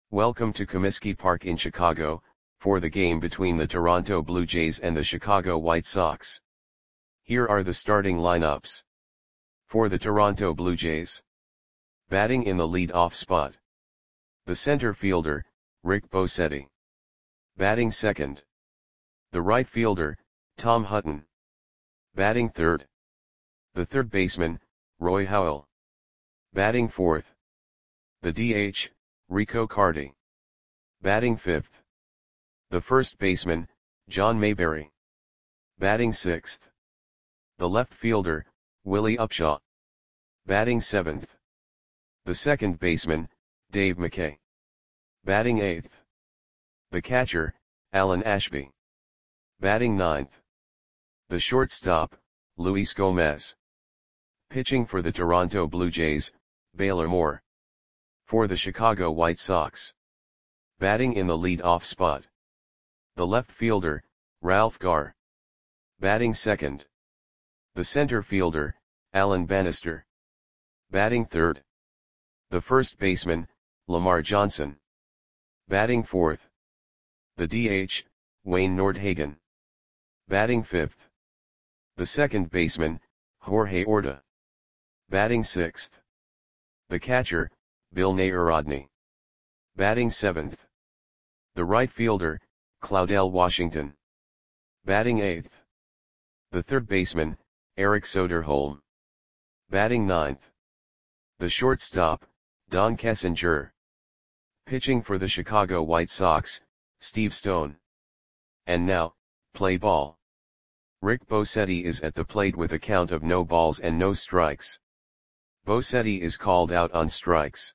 Welcome to Comiskey Park in Chicago, for the game between the Toronto Blue Jays and the Chicago White Sox. Here are the starting lineups. For the Toronto Blue Jays. Batting in the lead-off spot. The center fielder, Rick Bosetti. Batting second. The right fielder, Tom Hutton. Batting third. The third baseman, Roy Howell. Batting fourth. The DH, Rico Carty. Batting fifth. The first baseman, John Mayberry. Batting sixth. The left fielder, Willie Upshaw. Batting seventh. The second baseman, Dave McKay. Batting eighth. The catcher, Alan Ashby. Batting ninth. The shortstop, Luis Gomez. Pitching for the Toronto Blue Jays, Baylor Moore. For the Chicago White Sox. Batting in the lead-off spot. The left fielder, Ralph Garr. Batting second. The center fielder, Alan Bannister. Batting third. The first baseman, Lamar Johnson. Batting fourth. The DH, Wayne Nordhagen. Batting fifth. The second baseman, Jorge Orta. Batting sixth. The catcher, Bill Narodny. Batting seventh. The right fielder, Claudell Washington. Batting eighth. The third baseman, Eric Soderholm. Batting ninth. The shortstop, Don Kessinger. Pitching for the Chicago White Sox, Steve Stone. And now, play ball. Rick Bosetti is at the plate with a count of no balls and no strikes. Bosetti is called out on strikes.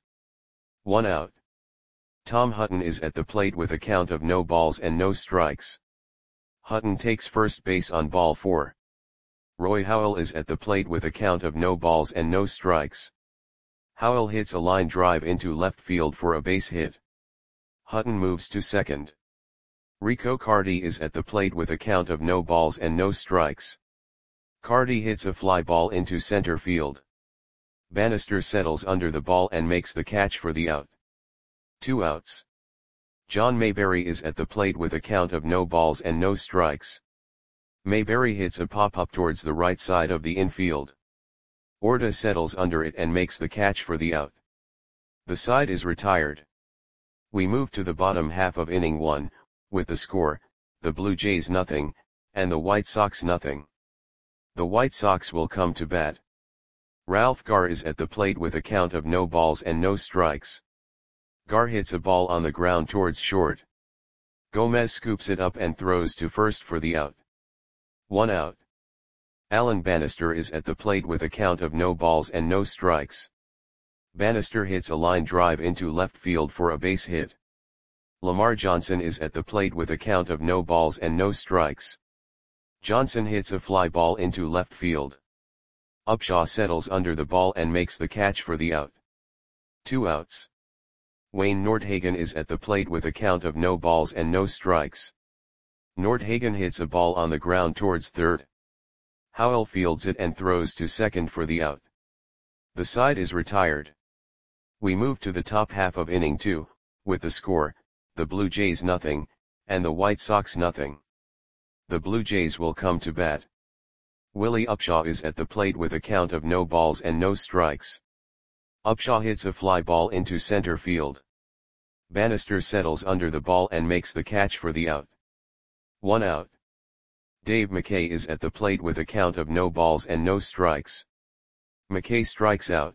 1 out. Tom Hutton is at the plate with a count of no balls and no strikes. Hutton takes first base on ball 4. Roy Howell is at the plate with a count of no balls and no strikes. Howell hits a line drive into left field for a base hit. Hutton moves to second. Rico Carty is at the plate with a count of no balls and no strikes. Carty hits a fly ball into center field. Bannister settles under the ball and makes the catch for the out. 2 outs. John Mayberry is at the plate with a count of no balls and no strikes. Mayberry hits a pop-up towards the right side of the infield. Orta settles under it and makes the catch for the out. The side is retired. We move to the bottom half of inning 1, with the score, the Blue Jays 0, and the White Sox 0. The White Sox will come to bat. Ralph Garr is at the plate with a count of no balls and no strikes. Garr hits a ball on the ground towards short. Gomez scoops it up and throws to first for the out. 1 out. Alan Bannister is at the plate with a count of no balls and no strikes. Bannister hits a line drive into left field for a base hit. Lamar Johnson is at the plate with a count of no balls and no strikes. Johnson hits a fly ball into left field. Upshaw settles under the ball and makes the catch for the out. 2 outs. Wayne Nordhagen is at the plate with a count of no balls and no strikes. Nordhagen hits a ball on the ground towards third. Howell fields it and throws to second for the out. The side is retired. We move to the top half of inning 2, with the score, the Blue Jays 0, and the White Sox 0. The Blue Jays will come to bat. Willie Upshaw is at the plate with a count of no balls and no strikes. Upshaw hits a fly ball into center field. Bannister settles under the ball and makes the catch for the out. 1 out. Dave McKay is at the plate with a count of no balls and no strikes. McKay strikes out.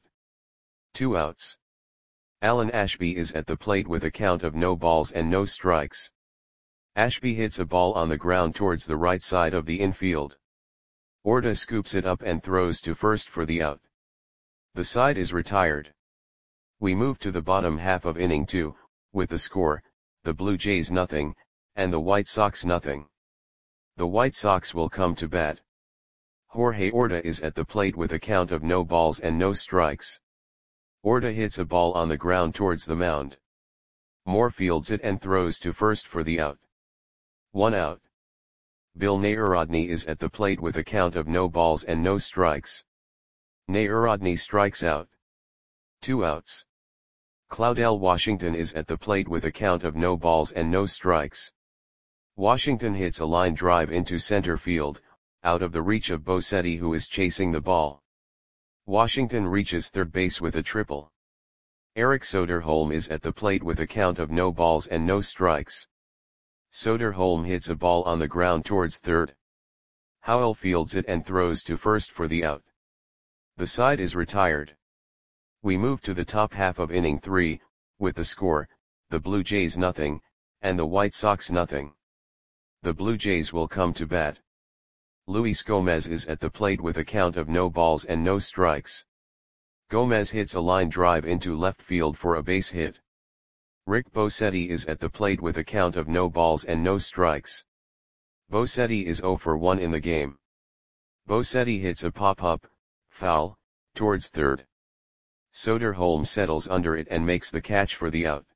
2 outs. Alan Ashby is at the plate with a count of no balls and no strikes. Ashby hits a ball on the ground towards the right side of the infield. Orta scoops it up and throws to first for the out. The side is retired. We move to the bottom half of inning 2, with the score, the Blue Jays 0, and the White Sox 0. The White Sox will come to bat. Jorge Orta is at the plate with a count of no balls and no strikes. Orta hits a ball on the ground towards the mound. Moore fields it and throws to first for the out. 1 out. Bill Narodny is at the plate with a count of no balls and no strikes. Narodny strikes out. 2 outs. Cloudell Washington is at the plate with a count of no balls and no strikes. Washington hits a line drive into center field, out of the reach of Bosetti, who is chasing the ball. Washington reaches third base with a triple. Eric Soderholm is at the plate with a count of no balls and no strikes. Soderholm hits a ball on the ground towards third. Howell fields it and throws to first for the out. The side is retired. We move to the top half of inning 3, with the score, the Blue Jays nothing, and the White Sox nothing. The Blue Jays will come to bat. Luis Gomez is at the plate with a count of no balls and no strikes. Gomez hits a line drive into left field for a base hit. Rick Bosetti is at the plate with a count of no balls and no strikes. Bosetti is 0 for 1 in the game. Bosetti hits a pop-up, foul, towards third. Soderholm settles under it and makes the catch for the out.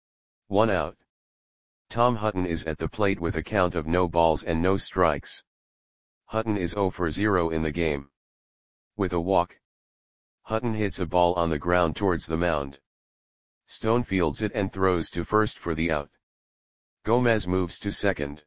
1 out. Tom Hutton is at the plate with a count of no balls and no strikes. Hutton is 0 for 0 in the game. With a walk, Hutton hits a ball on the ground towards the mound. Stone fields it and throws to first for the out. Gomez moves to second.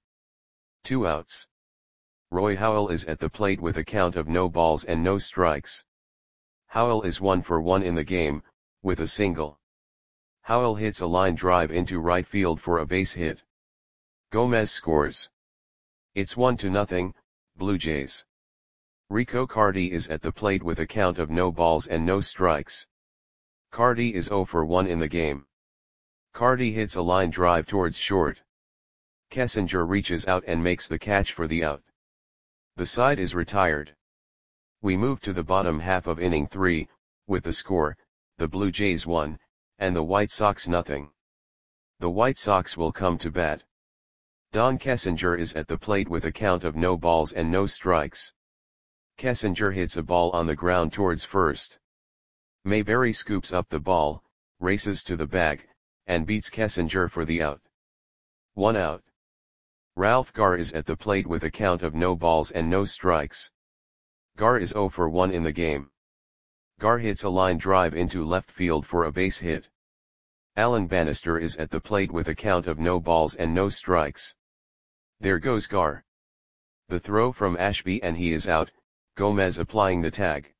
2 outs. Roy Howell is at the plate with a count of no balls and no strikes. Howell is 1 for 1 in the game, with a single. Howell hits a line drive into right field for a base hit. Gomez scores. It's 1-0, Blue Jays. Rico Carty is at the plate with a count of no balls and no strikes. Carty is 0 for 1 in the game. Carty hits a line drive towards short. Kessinger reaches out and makes the catch for the out. The side is retired. We move to the bottom half of inning 3, with the score, the Blue Jays 1, and the White Sox nothing. The White Sox will come to bat. Don Kessinger is at the plate with a count of no balls and no strikes. Kessinger hits a ball on the ground towards first. Mayberry scoops up the ball, races to the bag, and beats Kessinger for the out. 1 out. Ralph Garr is at the plate with a count of no balls and no strikes. Garr is 0 for 1 in the game. Garr hits a line drive into left field for a base hit. Alan Bannister is at the plate with a count of no balls and no strikes. There goes Garr. The throw from Ashby and he is out, Gomez applying the tag.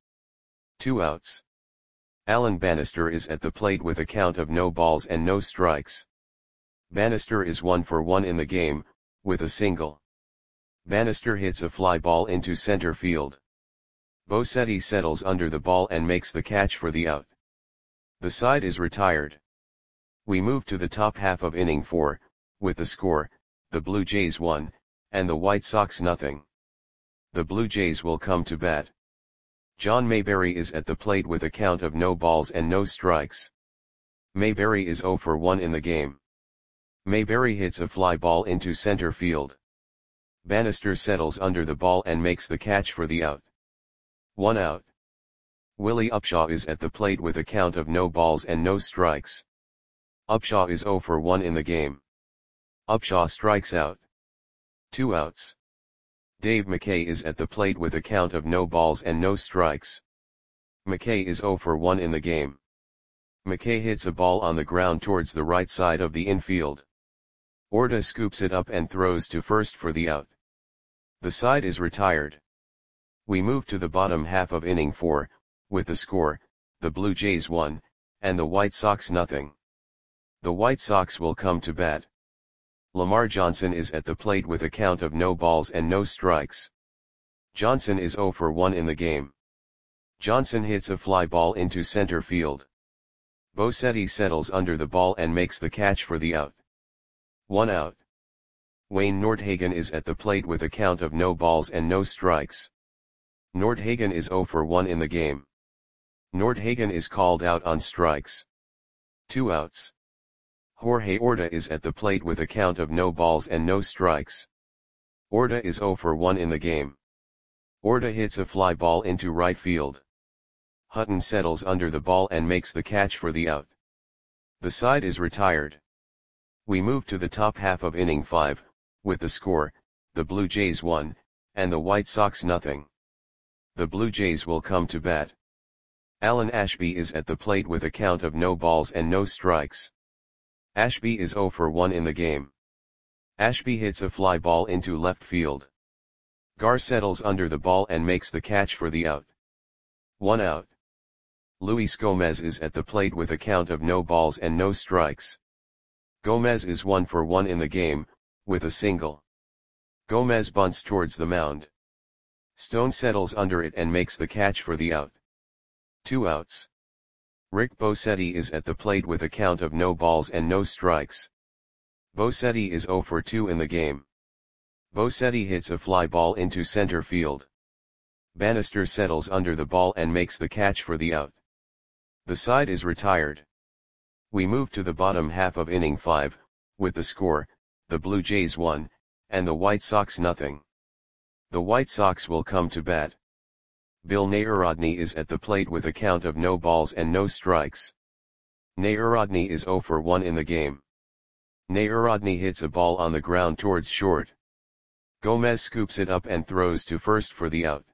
2 outs. Alan Bannister is at the plate with a count of no balls and no strikes. Bannister is 1 for 1 in the game, with a single. Bannister hits a fly ball into center field. Bosetti settles under the ball and makes the catch for the out. The side is retired. We move to the top half of inning 4, with the score, the Blue Jays 1, and the White Sox nothing. The Blue Jays will come to bat. John Mayberry is at the plate with a count of no balls and no strikes. Mayberry is 0 for 1 in the game. Mayberry hits a fly ball into center field. Bannister settles under the ball and makes the catch for the out. 1 out. Willie Upshaw is at the plate with a count of no balls and no strikes. Upshaw is 0 for 1 in the game. Upshaw strikes out. 2 outs. Dave McKay is at the plate with a count of no balls and no strikes. McKay is 0 for 1 in the game. McKay hits a ball on the ground towards the right side of the infield. Orta scoops it up and throws to first for the out. The side is retired. We move to the bottom half of inning 4, with the score, the Blue Jays 1, and the White Sox nothing. The White Sox will come to bat. Lamar Johnson is at the plate with a count of no balls and no strikes. Johnson is 0 for 1 in the game. Johnson hits a fly ball into center field. Bosetti settles under the ball and makes the catch for the out. 1 out. Wayne Nordhagen is at the plate with a count of no balls and no strikes. Nordhagen is 0 for 1 in the game. Nordhagen is called out on strikes. 2 outs. Jorge Orta is at the plate with a count of no balls and no strikes. Orta is 0 for 1 in the game. Orta hits a fly ball into right field. Hutton settles under the ball and makes the catch for the out. The side is retired. We move to the top half of inning 5, with the score, the Blue Jays 1, and the White Sox nothing. The Blue Jays will come to bat. Alan Ashby is at the plate with a count of no balls and no strikes. Ashby is 0 for 1 in the game. Ashby hits a fly ball into left field. Gar settles under the ball and makes the catch for the out. 1 out. Luis Gomez is at the plate with a count of no balls and no strikes. Gomez is 1 for 1 in the game, with a single. Gomez bunts towards the mound. Stone settles under it and makes the catch for the out. 2 outs. Rick Bosetti is at the plate with a count of no balls and no strikes. Bosetti is 0 for 2 in the game. Bosetti hits a fly ball into center field. Bannister settles under the ball and makes the catch for the out. The side is retired. We move to the bottom half of inning 5, with the score, the Blue Jays 1, and the White Sox nothing. The White Sox will come to bat. Bill Narodny is at the plate with a count of no balls and no strikes. Narodny is 0 for 1 in the game. Narodny hits a ball on the ground towards short. Gomez scoops it up and throws to first for the out.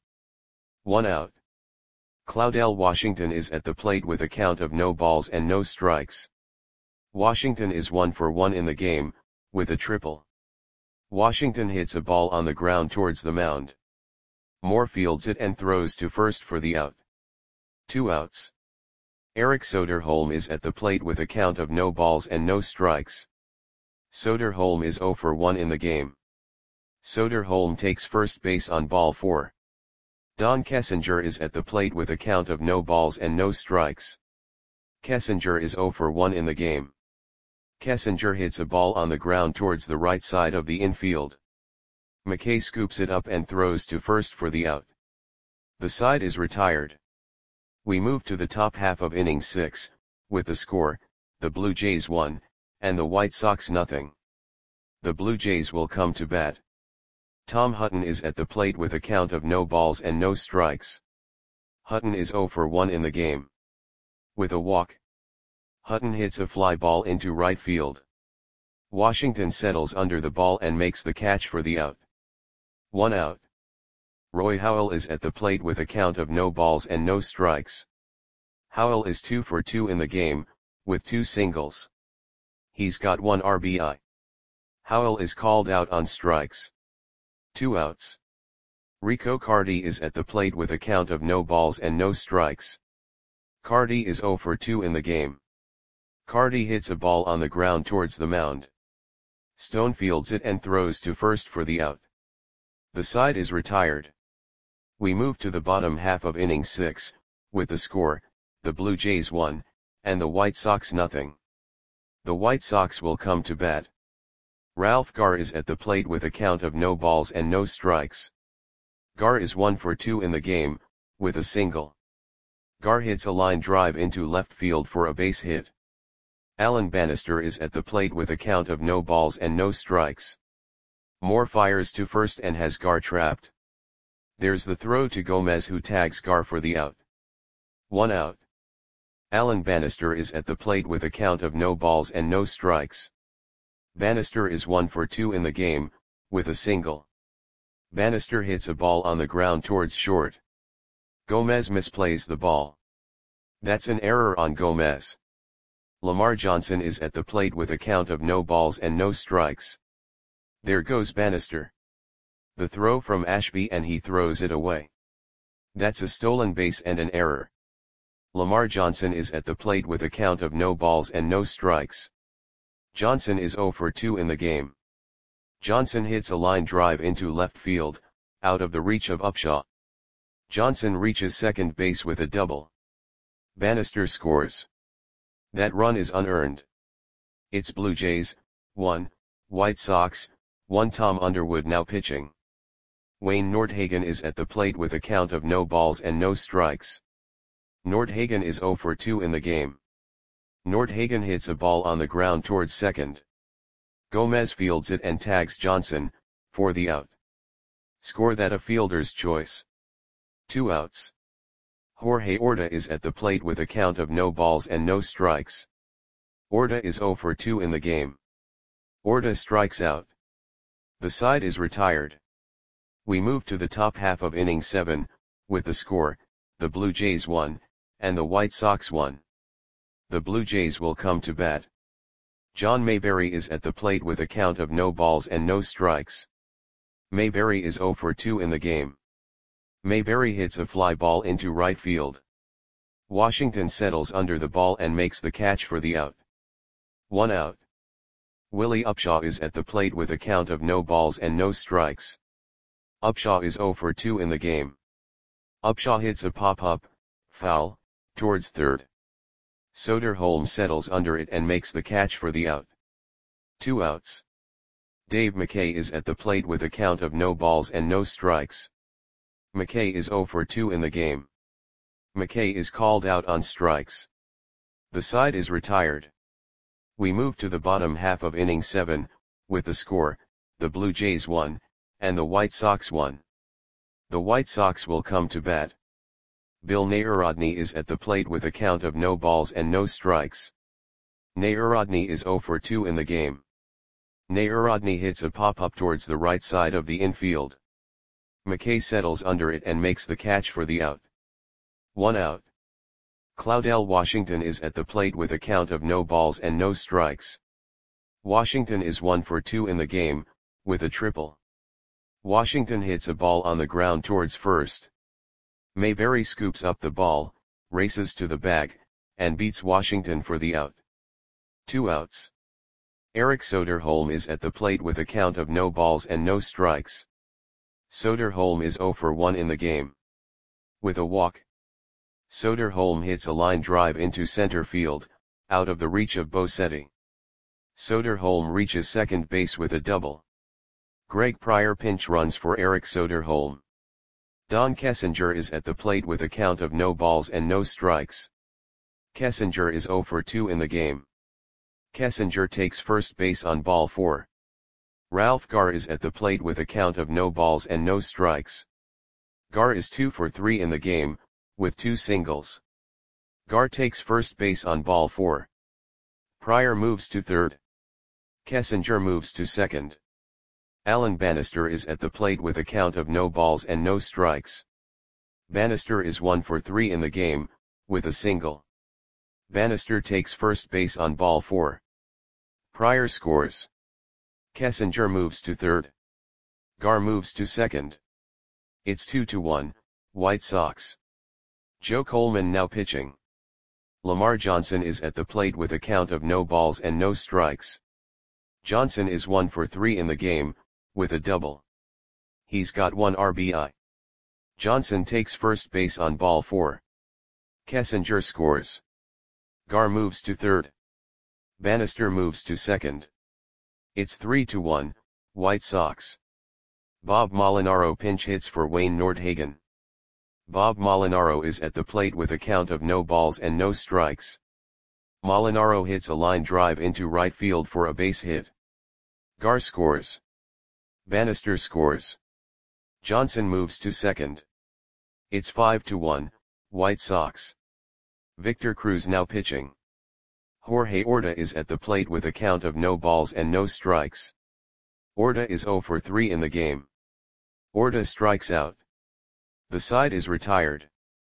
1 out. Claudel Washington is at the plate with a count of no balls and no strikes. Washington is 1 for 1 in the game, with a triple. Washington hits a ball on the ground towards the mound. Moore fields it and throws to first for the out. 2 outs. Eric Soderholm is at the plate with a count of no balls and no strikes. Soderholm is 0 for 1 in the game. Soderholm takes first base on ball 4. Don Kessinger is at the plate with a count of no balls and no strikes. Kessinger is 0 for 1 in the game. Kessinger hits a ball on the ground towards the right side of the infield. McKay scoops it up and throws to first for the out. The side is retired. We move to the top half of inning 6, with the score, the Blue Jays 1, and the White Sox nothing. The Blue Jays will come to bat. Tom Hutton is at the plate with a count of no balls and no strikes. Hutton is 0 for 1 in the game. With a walk, Hutton hits a fly ball into right field. Washington settles under the ball and makes the catch for the out. 1 out. Roy Howell is at the plate with a count of no balls and no strikes. Howell is 2 for 2 in the game, with 2 singles. He's got 1 RBI. Howell is called out on strikes. 2 outs. Rico Carty is at the plate with a count of no balls and no strikes. Carty is 0 for 2 in the game. Carty hits a ball on the ground towards the mound. Stone fields it and throws to first for the out. The side is retired. We move to the bottom half of inning 6, with the score, the Blue Jays 1, and the White Sox nothing. The White Sox will come to bat. Ralph Garr is at the plate with a count of no balls and no strikes. Garr is 1 for 2 in the game, with a single. Garr hits a line drive into left field for a base hit. Alan Bannister is at the plate with a count of no balls and no strikes. Moore fires to first and has Garr trapped. There's the throw to Gomez, who tags Garr for the out. 1 out. Alan Bannister is at the plate with a count of no balls and no strikes. Bannister is 1 for 2 in the game, with a single. Bannister hits a ball on the ground towards short. Gomez misplays the ball. That's an error on Gomez. Lamar Johnson is at the plate with a count of no balls and no strikes. There goes Bannister. The throw from Ashby and he throws it away. That's a stolen base and an error. Lamar Johnson is at the plate with a count of no balls and no strikes. Johnson is 0 for 2 in the game. Johnson hits a line drive into left field, out of the reach of Upshaw. Johnson reaches second base with a double. Bannister scores. That run is unearned. It's Blue Jays, 1, White Sox, 1. Tom Underwood now pitching. Wayne Nordhagen is at the plate with a count of no balls and no strikes. Nordhagen is 0 for 2 in the game. Nordhagen hits a ball on the ground towards second. Gomez fields it and tags Johnson, for the out. Score that a fielder's choice. 2 outs. Jorge Orta is at the plate with a count of no balls and no strikes. Orta is 0 for 2 in the game. Orta strikes out. The side is retired. We move to the top half of inning 7, with the score, the Blue Jays 1, and the White Sox 1. The Blue Jays will come to bat. John Mayberry is at the plate with a count of no balls and no strikes. Mayberry is 0 for 2 in the game. Mayberry hits a fly ball into right field. Washington settles under the ball and makes the catch for the out. 1 out. Willie Upshaw is at the plate with a count of no balls and no strikes. Upshaw is 0 for 2 in the game. Upshaw hits a pop-up, foul, towards third. Soderholm settles under it and makes the catch for the out. 2 outs. Dave McKay is at the plate with a count of no balls and no strikes. McKay is 0 for 2 in the game. McKay is called out on strikes. The side is retired. We move to the bottom half of inning 7, with the score, the Blue Jays 1, and the White Sox 1. The White Sox will come to bat. Bill Narodny is at the plate with a count of no balls and no strikes. Narodny is 0 for 2 in the game. Narodny hits a pop-up towards the right side of the infield. McKay settles under it and makes the catch for the out. 1 out. Claudell Washington is at the plate with a count of no balls and no strikes. Washington is 1 for 2 in the game, with a triple. Washington hits a ball on the ground towards first. Mayberry scoops up the ball, races to the bag, and beats Washington for the out. 2 outs. Eric Soderholm is at the plate with a count of no balls and no strikes. Soderholm is 0 for 1 in the game. With a walk. Soderholm hits a line drive into center field, out of the reach of Bosetti. Soderholm reaches second base with a double. Greg Pryor pinch runs for Eric Soderholm. Don Kessinger is at the plate with a count of no balls and no strikes. Kessinger is 0 for 2 in the game. Kessinger takes first base on ball 4. Ralph Garr is at the plate with a count of no balls and no strikes. Garr is 2 for 3 in the game, with 2 singles. Garr takes first base on ball 4. Pryor moves to third. Kessinger moves to second. Alan Bannister is at the plate with a count of no balls and no strikes. Bannister is 1 for 3 in the game, with a single. Bannister takes first base on ball 4. Pryor scores. Kessinger moves to third. Garr moves to second. It's 2-1, White Sox. Joe Coleman now pitching. Lamar Johnson is at the plate with a count of no balls and no strikes. Johnson is 1 for 3 in the game, with a double. He's got 1 RBI. Johnson takes first base on ball 4. Kessinger scores. Garr moves to third. Bannister moves to second. It's 3-1, White Sox. Bob Molinaro pinch hits for Wayne Nordhagen. Bob Molinaro is at the plate with a count of no balls and no strikes. Molinaro hits a line drive into right field for a base hit. Garr scores. Bannister scores. Johnson moves to second. It's 5-1, White Sox. Victor Cruz now pitching. Jorge Orta is at the plate with a count of no balls and no strikes. Orta is 0 for 3 in the game. Orta strikes out. The side is retired.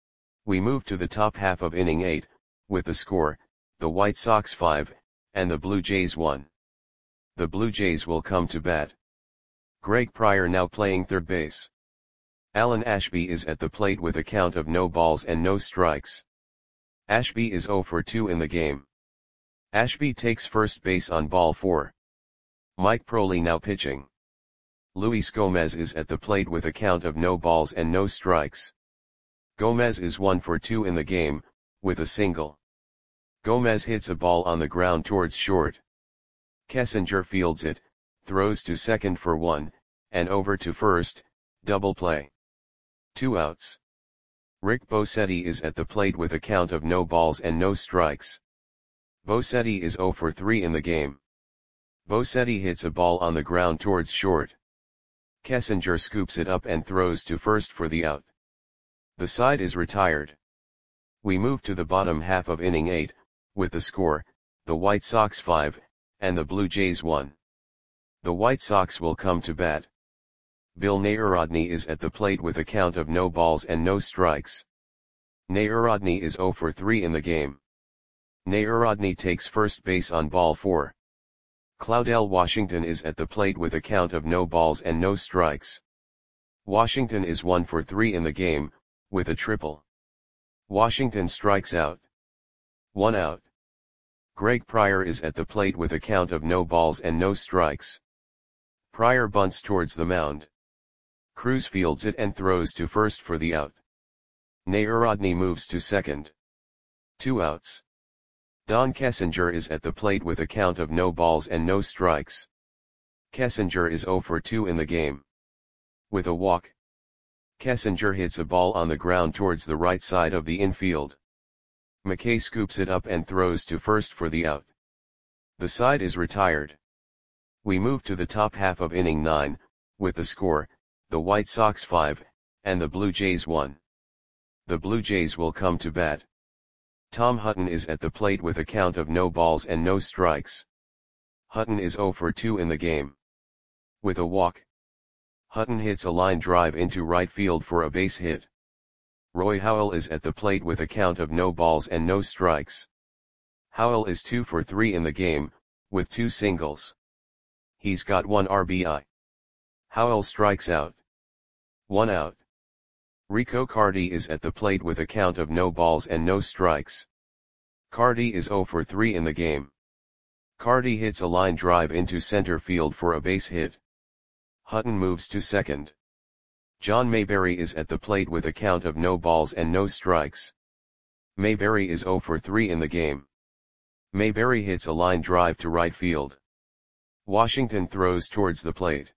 We move to the top half of inning 8, with the score, the White Sox 5, and the Blue Jays 1. The Blue Jays will come to bat. Greg Pryor now playing third base. Alan Ashby is at the plate with a count of no balls and no strikes. Ashby is 0 for 2 in the game. Ashby takes first base on ball 4. Mike Proley now pitching. Luis Gomez is at the plate with a count of no balls and no strikes. Gomez is 1 for 2 in the game, with a single. Gomez hits a ball on the ground towards short. Kessinger fields it, throws to second for 1, and over to first, double play. 2 outs. Rick Bosetti is at the plate with a count of no balls and no strikes. Bosetti is 0 for 3 in the game. Bosetti hits a ball on the ground towards short. Kessinger scoops it up and throws to first for the out. The side is retired. We move to the bottom half of inning 8, with the score, the White Sox 5, and the Blue Jays 1. The White Sox will come to bat. Bill Narodny is at the plate with a count of no balls and no strikes. Narodny is 0 for 3 in the game. Narodny takes first base on ball 4. Claudel Washington is at the plate with a count of no balls and no strikes. Washington is 1 for 3 in the game, with a triple. Washington strikes out. 1 out. Greg Pryor is at the plate with a count of no balls and no strikes. Pryor bunts towards the mound. Cruz fields it and throws to first for the out. Narodny moves to second. 2 outs. Don Kessinger is at the plate with a count of no balls and no strikes. Kessinger is 0 for 2 in the game. With a walk, Kessinger hits a ball on the ground towards the right side of the infield. McKay scoops it up and throws to first for the out. The side is retired. We move to the top half of inning 9, with the score, the White Sox 5, and the Blue Jays 1. The Blue Jays will come to bat. Tom Hutton is at the plate with a count of no balls and no strikes. Hutton is 0 for 2 in the game. With a walk, Hutton hits a line drive into right field for a base hit. Roy Howell is at the plate with a count of no balls and no strikes. Howell is 2 for 3 in the game, with 2 singles. He's got 1 RBI. Howell strikes out. 1 out. Rico Carty is at the plate with a count of no balls and no strikes. Carty is 0 for 3 in the game. Carty hits a line drive into center field for a base hit. Hutton moves to second. John Mayberry is at the plate with a count of no balls and no strikes. Mayberry is 0 for 3 in the game. Mayberry hits a line drive to right field. Washington throws towards the plate.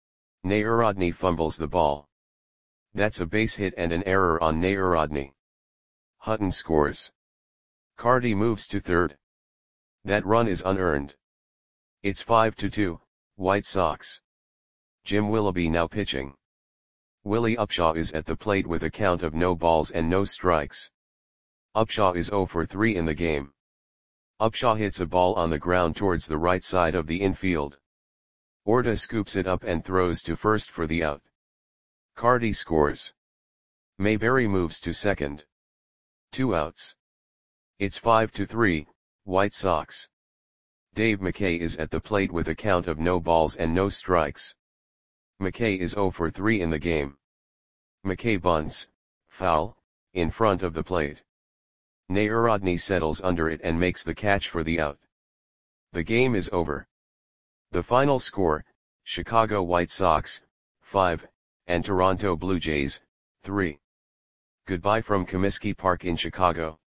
Narodny fumbles the ball. That's a base hit and an error on Narodny. Hutton scores. Carty moves to third. That run is unearned. It's 5-2, White Sox. Jim Willoughby now pitching. Willie Upshaw is at the plate with a count of no balls and no strikes. Upshaw is 0 for 3 in the game. Upshaw hits a ball on the ground towards the right side of the infield. Orta scoops it up and throws to first for the out. Carty scores. Mayberry moves to second. 2 outs. It's 5-3, White Sox. Dave McKay is at the plate with a count of no balls and no strikes. McKay is 0 for 3 in the game. McKay bunts, foul, in front of the plate. Narodny settles under it and makes the catch for the out. The game is over. The final score, Chicago White Sox, 5, and Toronto Blue Jays, 3. Goodbye from Comiskey Park in Chicago.